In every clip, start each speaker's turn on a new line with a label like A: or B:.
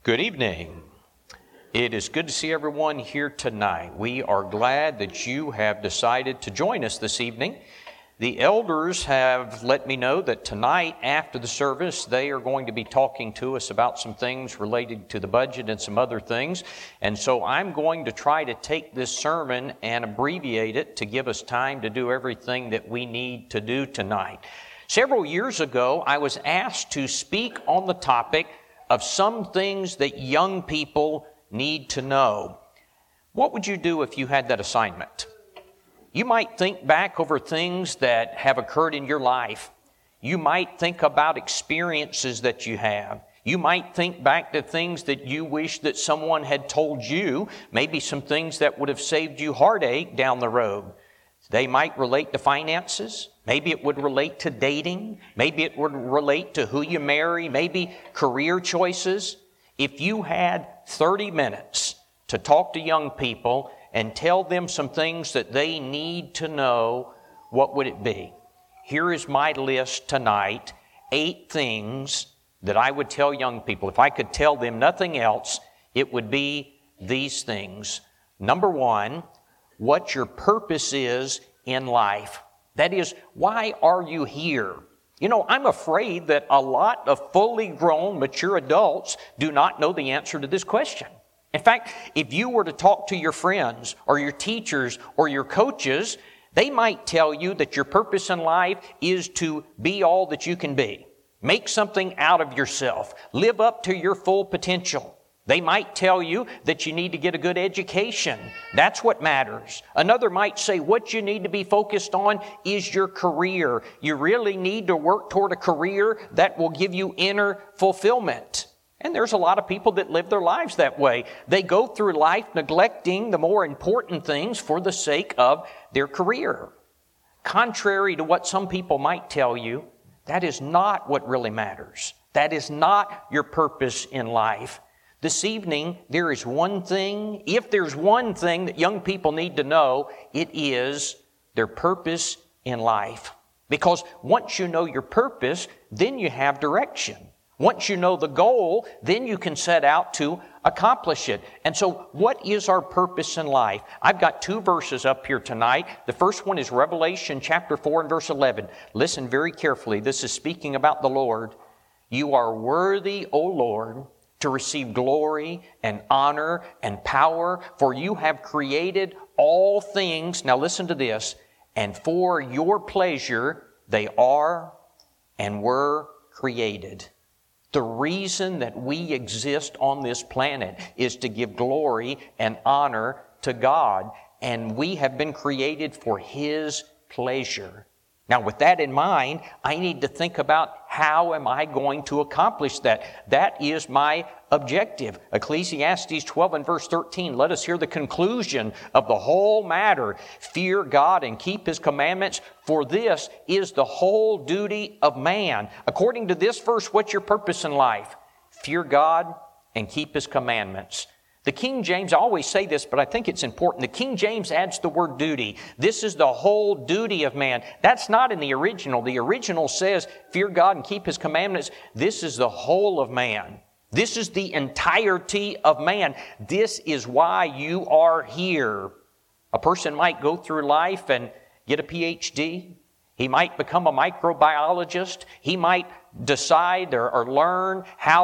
A: Good evening. It is good to see everyone here tonight. We are glad that you have decided to join us this evening. The elders have let me know that tonight after the service they are going to be talking to us about some things related to the budget and some other things. And so I'm going to try to take this sermon and abbreviate it to give us time to do everything that we need to do tonight. Several years ago, I was asked to speak on the topic of some things that young people need to know. What would you do if you had that assignment? You might think back over things that have occurred in your life. You might think about experiences that you have. You might think back to things that you wish that someone had told you, maybe some things that would have saved you heartache down the road. They might relate to finances. Maybe it would relate to dating. Maybe it would relate to who you marry. Maybe career choices. If you had 30 minutes to talk to young people and tell them some things that they need to know, what would it be? Here is my list tonight. 8 things that I would tell young people. If I could tell them nothing else, it would be these things. Number 1, what your purpose is in life. That is, why are you here? You know, I'm afraid that a lot of fully grown, mature adults do not know the answer to this question. In fact, if you were to talk to your friends or your teachers or your coaches, they might tell you that your purpose in life is to be all that you can be. Make something out of yourself. Live up to your full potential. They might tell you that you need to get a good education. That's what matters. Another might say what you need to be focused on is your career. You really need to work toward a career that will give you inner fulfillment. And there's a lot of people that live their lives that way. They go through life neglecting the more important things for the sake of their career. Contrary to what some people might tell you, that is not what really matters. That is not your purpose in life. This evening, there is one thing, if there's one thing that young people need to know, it is their purpose in life. Because once you know your purpose, then you have direction. Once you know the goal, then you can set out to accomplish it. And so, what is our purpose in life? I've got 2 verses up here tonight. The first one is Revelation chapter 4 and verse 11. Listen very carefully. This is speaking about the Lord. You are worthy, O Lord, to receive glory and honor and power, for you have created all things, now listen to this, and for your pleasure they are and were created. The reason that we exist on this planet is to give glory and honor to God, and we have been created for His pleasure. Now, with that in mind, I need to think about how am I going to accomplish that? That is my objective. Ecclesiastes 12 and verse 13, let us hear the conclusion of the whole matter. Fear God and keep His commandments, for this is the whole duty of man. According to this verse, what's your purpose in life? Fear God and keep His commandments. The King James, I always say this, but I think it's important. The King James adds the word duty. This is the whole duty of man. That's not in the original. The original says, fear God and keep His commandments. This is the whole of man. This is the entirety of man. This is why you are here. A person might go through life and get a PhD. He might become a microbiologist. He might decide or learn how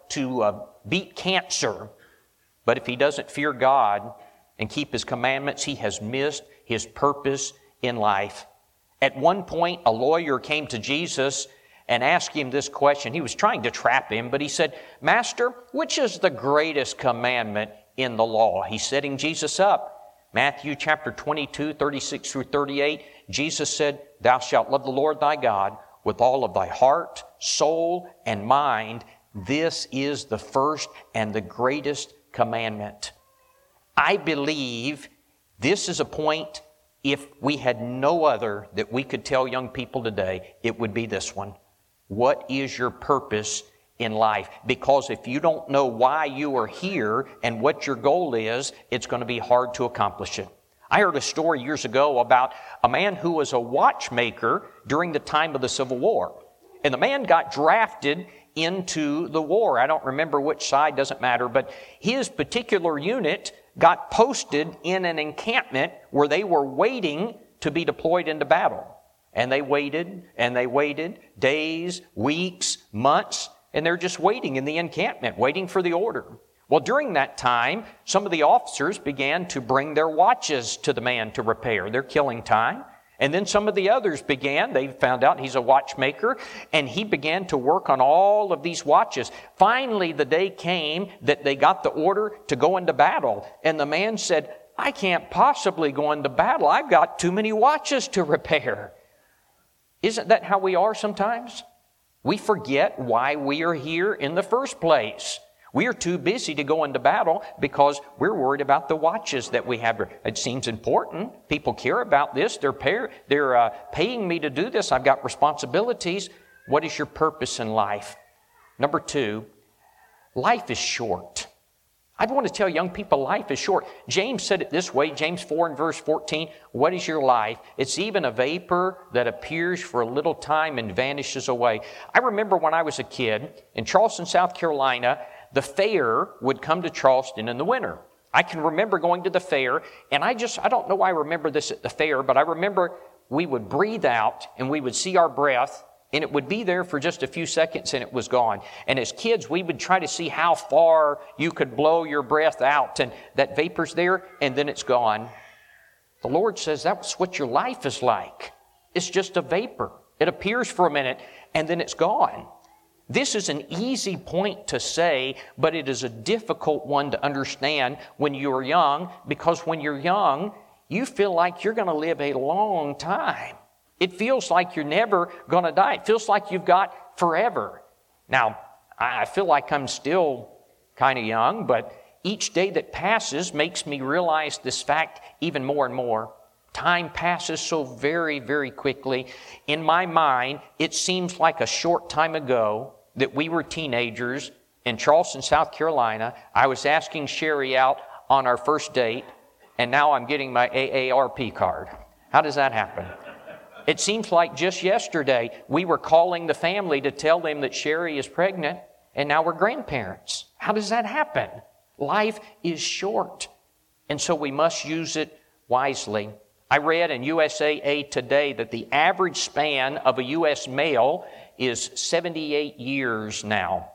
A: to beat cancer. But if he doesn't fear God and keep His commandments, he has missed his purpose in life. At one point, a lawyer came to Jesus and asked Him this question. He was trying to trap Him, but he said, Master, which is the greatest commandment in the law? He's setting Jesus up. Matthew chapter 22, 36 through 38, Jesus said, Thou shalt love the Lord thy God with all of thy heart, soul, and mind. This is the first and the greatest commandment. I believe this is a point, if we had no other that we could tell young people today, it would be this one. What is your purpose in life? Because if you don't know why you are here and what your goal is, it's going to be hard to accomplish it. I heard a story years ago about a man who was a watchmaker during the time of the Civil War. And the man got drafted into the war. I don't remember which side, doesn't matter, but his particular unit got posted in an encampment where they were waiting to be deployed into battle. And they waited, days, weeks, months, and they're just waiting in the encampment, waiting for the order. Well, during that time, some of the officers began to bring their watches to the man to repair. They're killing time. And then some of the others began, they found out he's a watchmaker, and he began to work on all of these watches. Finally, the day came that they got the order to go into battle. And the man said, I can't possibly go into battle. I've got too many watches to repair. Isn't that how we are sometimes? We forget why we are here in the first place. We are too busy to go into battle because we're worried about the watches that we have. It seems important. People care about this. They're paying me to do this. I've got responsibilities. What is your purpose in life? Number 2, life is short. I want to tell young people life is short. James said it this way, James 4 and verse 14, what is your life? It's even a vapor that appears for a little time and vanishes away. I remember when I was a kid in Charleston, South Carolina, the fair would come to Charleston in the winter. I can remember going to the fair, and I don't know why I remember this at the fair, but I remember we would breathe out and we would see our breath, and it would be there for just a few seconds and it was gone. And as kids, we would try to see how far you could blow your breath out, and that vapor's there and then it's gone. The Lord says that's what your life is like. It's just a vapor. It appears for a minute and then it's gone. This is an easy point to say, but it is a difficult one to understand when you're young, because when you're young, you feel like you're going to live a long time. It feels like you're never going to die. It feels like you've got forever. Now, I feel like I'm still kind of young, but each day that passes makes me realize this fact even more and more. Time passes so very, very quickly. In my mind, it seems like a short time ago that we were teenagers in Charleston, South Carolina. I was asking Sherry out on our first date, and now I'm getting my AARP card. How does that happen? It seems like just yesterday we were calling the family to tell them that Sherry is pregnant, and now we're grandparents. How does that happen? Life is short, and so we must use it wisely. I read in USA Today that the average span of a U.S. male is 78 years now.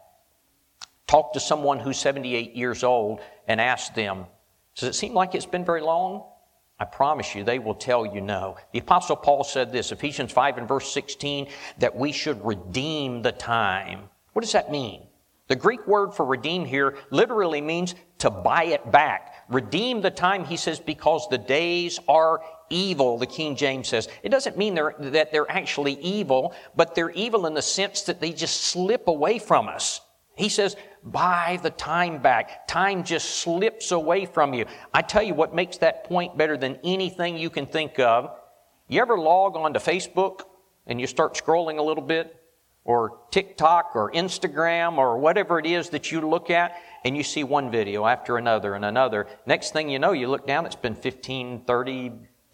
A: Talk to someone who's 78 years old and ask them, does it seem like it's been very long? I promise you, they will tell you no. The Apostle Paul said this, Ephesians 5 and verse 16, that we should redeem the time. What does that mean? The Greek word for redeem here literally means to buy it back. Redeem the time, he says, because the days are evil, the King James says. It doesn't mean that they're actually evil, but they're evil in the sense that they just slip away from us. He says, buy the time back. Time just slips away from you. I tell you what makes that point better than anything you can think of. You ever log on to Facebook and you start scrolling a little bit? Or TikTok or Instagram or whatever it is that you look at, and you see one video after another and another. Next thing you know, you look down, it's been 15, 30,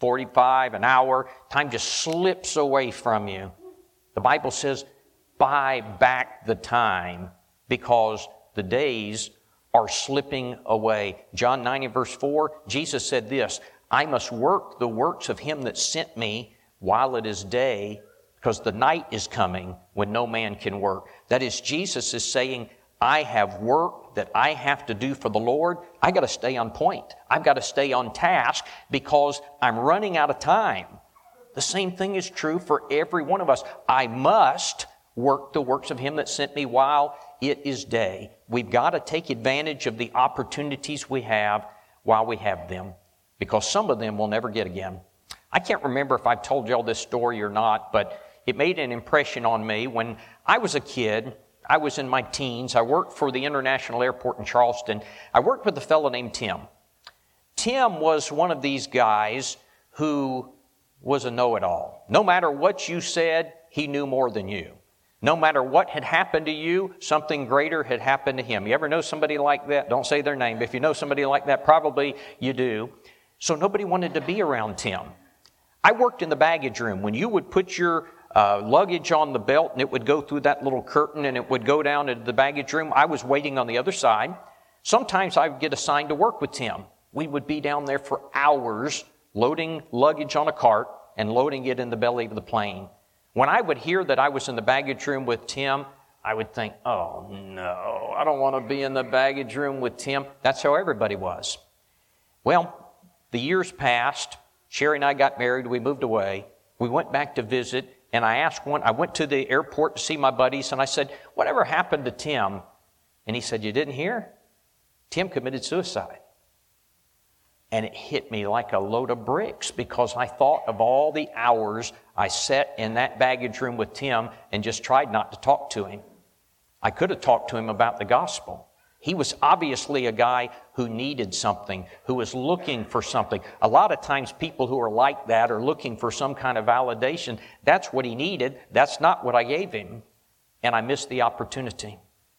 A: 45, an hour. Time just slips away from you. The Bible says, buy back the time because the days are slipping away. John 9 and verse 4, Jesus said this, I must work the works of him that sent me while it is day, because the night is coming when no man can work. That is, Jesus is saying, I have work that I have to do for the Lord. I got to stay on point. I've got to stay on task because I'm running out of time. The same thing is true for every one of us. I must work the works of him that sent me while it is day. We've got to take advantage of the opportunities we have while we have them, because some of them we'll never get again. I can't remember if I've told you all this story or not, but it made an impression on me. When I was a kid, I was in my teens. I worked for the International Airport in Charleston. I worked with a fellow named Tim. Tim was one of these guys who was a know-it-all. No matter what you said, he knew more than you. No matter what had happened to you, something greater had happened to him. You ever know somebody like that? Don't say their name, but if you know somebody like that, probably you do. So nobody wanted to be around Tim. I worked in the baggage room. When you would put your luggage on the belt, and it would go through that little curtain, and it would go down into the baggage room. I was waiting on the other side. Sometimes I would get assigned to work with Tim. We would be down there for hours loading luggage on a cart and loading it in the belly of the plane. When I would hear that I was in the baggage room with Tim, I would think, oh no, I don't want to be in the baggage room with Tim. That's how everybody was. Well, the years passed. Sherry and I got married. We moved away. We went back to visit, and I went to the airport to see my buddies, and I said, whatever happened to Tim? And he said, you didn't hear? Tim committed suicide. And it hit me like a load of bricks because I thought of all the hours I sat in that baggage room with Tim and just tried not to talk to him. I could have talked to him about the gospel. He was obviously a guy who needed something, who was looking for something. A lot of times people who are like that are looking for some kind of validation. That's what he needed. That's not what I gave him. And I missed the opportunity.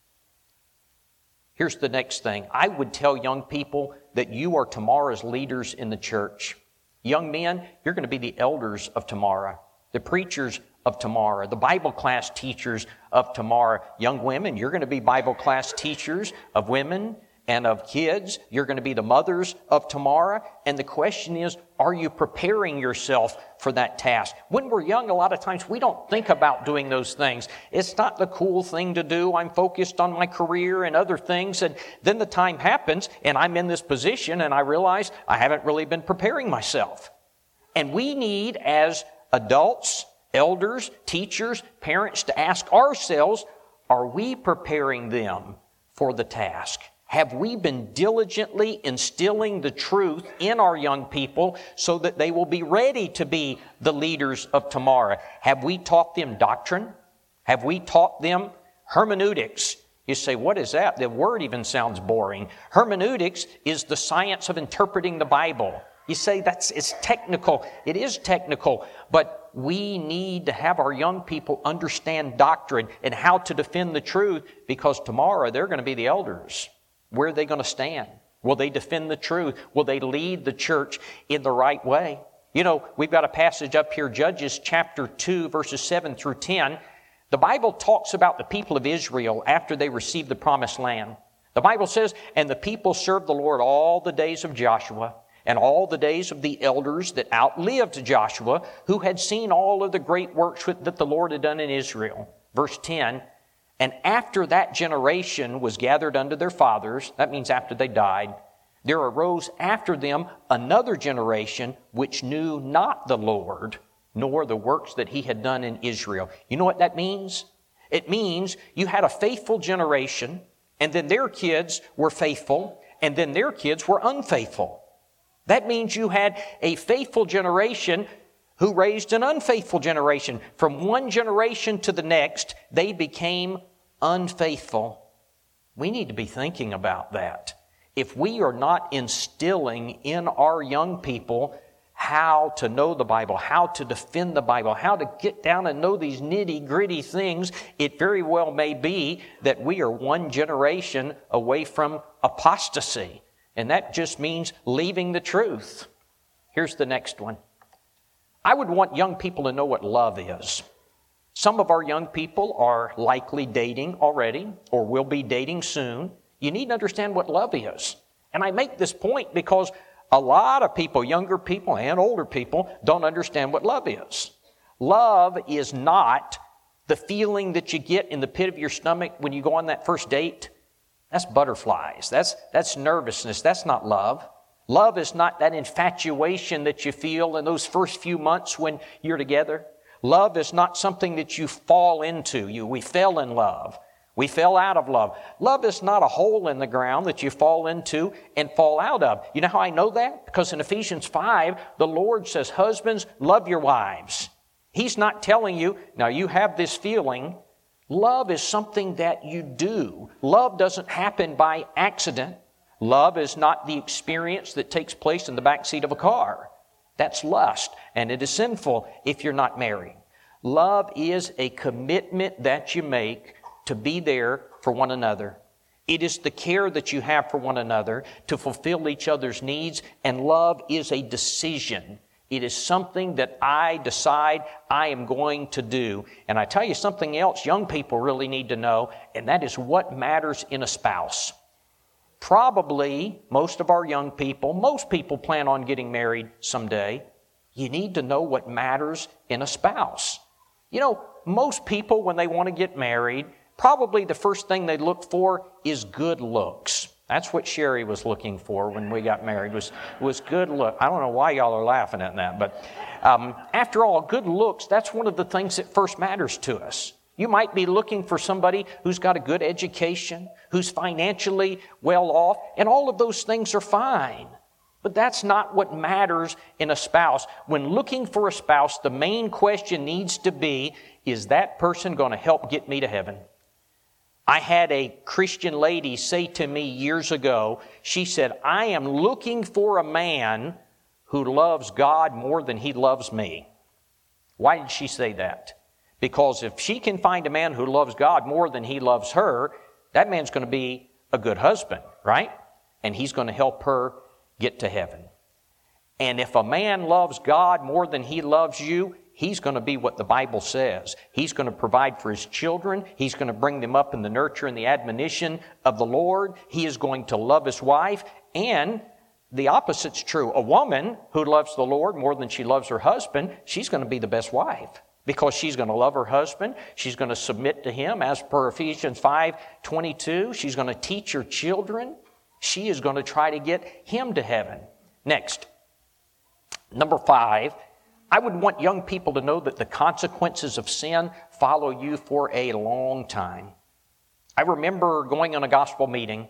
A: Here's the next thing. I would tell young people that you are tomorrow's leaders in the church. Young men, you're going to be the elders of tomorrow, the preachers of tomorrow, the Bible class teachers of tomorrow. Young women, you're going to be Bible class teachers of women and of kids. You're going to be the mothers of tomorrow. And the question is, are you preparing yourself for that task? When we're young, a lot of times we don't think about doing those things. It's not the cool thing to do. I'm focused on my career and other things. And then the time happens and I'm in this position and I realize I haven't really been preparing myself. And we need, as adults, elders, teachers, parents, to ask ourselves, are we preparing them for the task? Have we been diligently instilling the truth in our young people so that they will be ready to be the leaders of tomorrow? Have we taught them doctrine? Have we taught them hermeneutics? You say, what is that? The word even sounds boring. Hermeneutics is the science of interpreting the Bible. You say it's technical. It is technical, but we need to have our young people understand doctrine and how to defend the truth, because tomorrow they're going to be the elders. Where are they going to stand? Will they defend the truth? Will they lead the church in the right way? You know, we've got a passage up here, Judges chapter 2, verses 7 through 10. The Bible talks about the people of Israel after they received the promised land. The Bible says, and the people served the Lord all the days of Joshua and all the days of the elders that outlived Joshua, who had seen all of the great works that the Lord had done in Israel. Verse 10, and after that generation was gathered unto their fathers, that means after they died, there arose after them another generation which knew not the Lord, nor the works that he had done in Israel. You know what that means? It means you had a faithful generation, and then their kids were faithful, and then their kids were unfaithful. That means you had a faithful generation who raised an unfaithful generation. From one generation to the next, they became unfaithful. We need to be thinking about that. If we are not instilling in our young people how to know the Bible, how to defend the Bible, how to get down and know these nitty-gritty things, it very well may be that we are one generation away from apostasy. And that just means leaving the truth. Here's the next one. I would want young people to know what love is. Some of our young people are likely dating already or will be dating soon. You need to understand what love is. And I make this point because a lot of people, younger people and older people, don't understand what love is. Love is not the feeling that you get in the pit of your stomach when you go on that first date. That's butterflies. That's nervousness. That's not love. Love is not that infatuation that you feel in those first few months when you're together. Love is not something that you fall into. We fell in love. We fell out of love. Love is not a hole in the ground that you fall into and fall out of. You know how I know that? Because in Ephesians 5, the Lord says, husbands, love your wives. He's not telling you, now you have this feeling. Love is something that you do. Love doesn't happen by accident. Love is not the experience that takes place in the backseat of a car. That's lust, and it is sinful if you're not married. Love is a commitment that you make to be there for one another. It is the care that you have for one another to fulfill each other's needs, and love is a decision. It is something that I decide I am going to do. And I tell you something else young people really need to know, and that is what matters in a spouse. Probably most of our young people, most people plan on getting married someday. You need to know what matters in a spouse. You know, most people, when they want to get married, probably the first thing they look for is good looks. That's what Sherry was looking for when we got married, was good look. I don't know why y'all are laughing at that, but after all, good looks, that's one of the things that first matters to us. You might be looking for somebody who's got a good education, who's financially well off, and all of those things are fine. But that's not what matters in a spouse. When looking for a spouse, the main question needs to be, is that person going to help get me to heaven? I had a Christian lady say to me years ago, she said, I am looking for a man who loves God more than he loves me. Why did she say that? Because if she can find a man who loves God more than he loves her, that man's going to be a good husband, right? And he's going to help her get to heaven. And if a man loves God more than he loves you, he's going to be what the Bible says. He's going to provide for his children. He's going to bring them up in the nurture and the admonition of the Lord. He is going to love his wife. And the opposite's true. A woman who loves the Lord more than she loves her husband, she's going to be the best wife. Because she's going to love her husband. She's going to submit to him as per Ephesians 5:22. She's going to teach her children. She is going to try to get him to heaven. Next, number 5, I would want young people to know that the consequences of sin follow you for a long time. I remember going on a gospel meeting,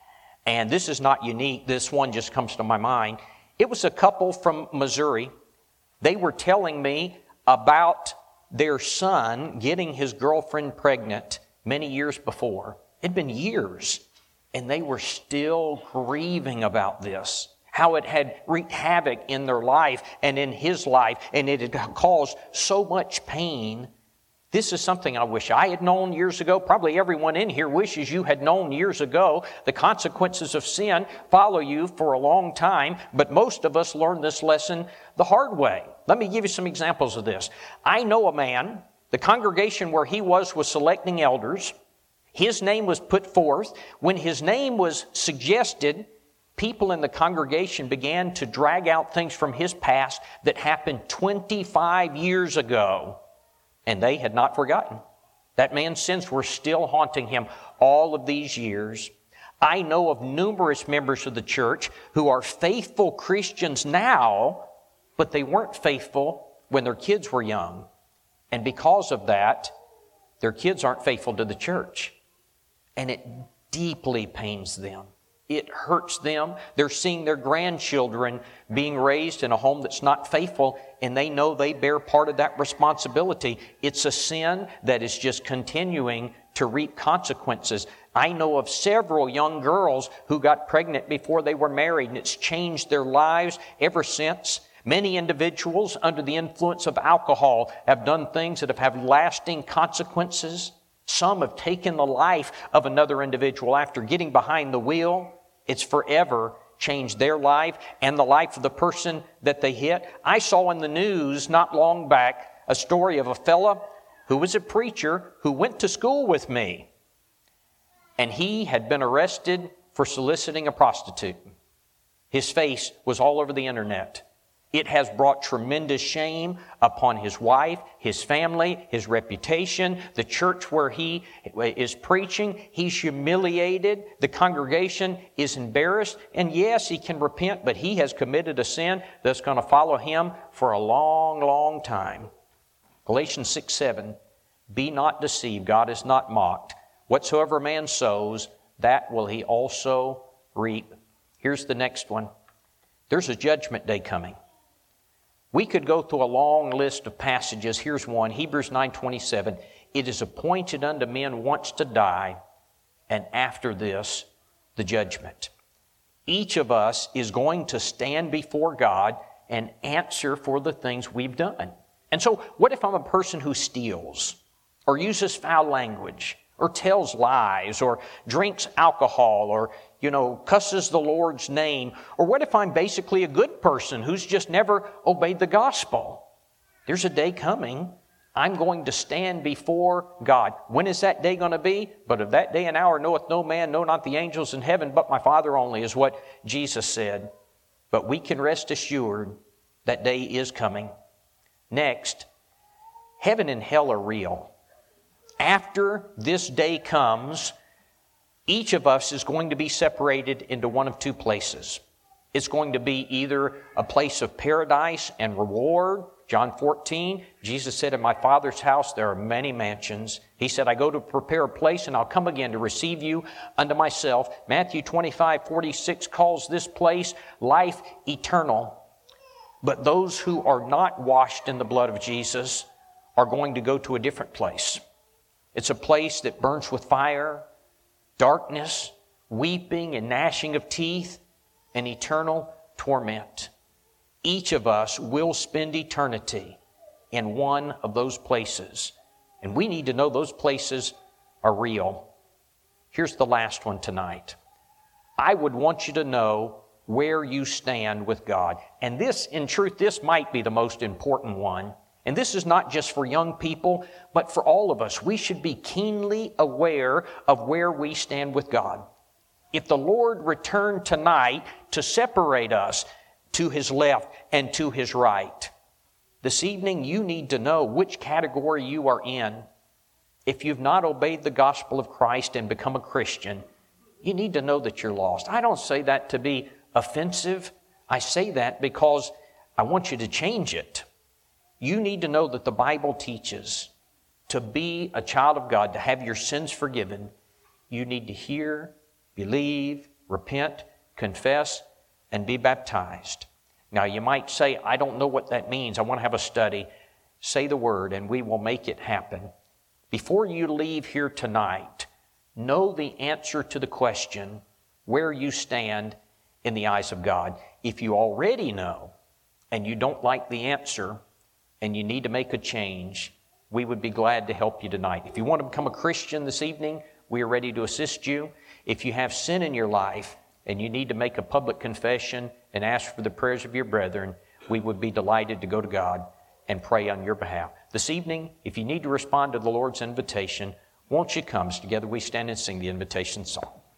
A: and this is not unique. This one just comes to my mind. It was a couple from Missouri. They were telling me about their son getting his girlfriend pregnant many years before. It'd been years, and they were still grieving about this, how it had wreaked havoc in their life and in his life, and it had caused so much pain. This is something I wish I had known years ago. Probably everyone in here wishes you had known years ago. The consequences of sin follow you for a long time, but most of us learn this lesson the hard way. Let me give you some examples of this. I know a man, the congregation where he was selecting elders. His name was put forth. When his name was suggested, people in the congregation began to drag out things from his past that happened 25 years ago. And they had not forgotten. That man's sins were still haunting him all of these years. I know of numerous members of the church who are faithful Christians now, but they weren't faithful when their kids were young. And because of that, their kids aren't faithful to the church. And it deeply pains them. It hurts them. They're seeing their grandchildren being raised in a home that's not faithful, and they know they bear part of that responsibility. It's a sin that is just continuing to reap consequences. I know of several young girls who got pregnant before they were married, and it's changed their lives ever since. Many individuals under the influence of alcohol have done things that have had lasting consequences. Some have taken the life of another individual after getting behind the wheel. It's forever changed their life and the life of the person that they hit. I saw in the news not long back a story of a fella who was a preacher who went to school with me. And he had been arrested for soliciting a prostitute. His face was all over the internet. It has brought tremendous shame upon his wife, his family, his reputation, the church where he is preaching. He's humiliated. The congregation is embarrassed. And yes, he can repent, but he has committed a sin that's going to follow him for a long, long time. Galatians 6:7, be not deceived, God is not mocked. Whatsoever a man sows, that will he also reap. Here's the next one. There's a judgment day coming. We could go through a long list of passages. Here's one, Hebrews 9:27. It is appointed unto men once to die, and after this, the judgment. Each of us is going to stand before God and answer for the things we've done. And so, what if I'm a person who steals, or uses foul language, or tells lies, or drinks alcohol, or cusses the Lord's name? Or what if I'm basically a good person who's just never obeyed the gospel? There's a day coming. I'm going to stand before God. When is that day going to be? But of that day and hour knoweth no man, no, not the angels in heaven, but my Father only, is what Jesus said. But we can rest assured that day is coming. Next, heaven and hell are real. After this day comes, each of us is going to be separated into one of two places. It's going to be either a place of paradise and reward. John 14, Jesus said, in my Father's house there are many mansions. He said, I go to prepare a place and I'll come again to receive you unto myself. Matthew 25:46 calls this place life eternal. But those who are not washed in the blood of Jesus are going to go to a different place. It's a place that burns with fire, darkness, weeping and gnashing of teeth, and eternal torment. Each of us will spend eternity in one of those places. And we need to know those places are real. Here's the last one tonight. I would want you to know where you stand with God. And this, in truth, this might be the most important one. And this is not just for young people, but for all of us. We should be keenly aware of where we stand with God. If the Lord returned tonight to separate us to His left and to His right, this evening you need to know which category you are in. If you've not obeyed the gospel of Christ and become a Christian, you need to know that you're lost. I don't say that to be offensive. I say that because I want you to change it. You need to know that the Bible teaches to be a child of God, to have your sins forgiven, you need to hear, believe, repent, confess, and be baptized. Now you might say, I don't know what that means. I want to have a study. Say the word and we will make it happen. Before you leave here tonight, know the answer to the question, where you stand in the eyes of God. If you already know and you don't like the answer and you need to make a change, we would be glad to help you tonight. If you want to become a Christian this evening, we are ready to assist you. If you have sin in your life and you need to make a public confession and ask for the prayers of your brethren, we would be delighted to go to God and pray on your behalf. This evening, if you need to respond to the Lord's invitation, won't you come? As together we stand and sing the invitation song.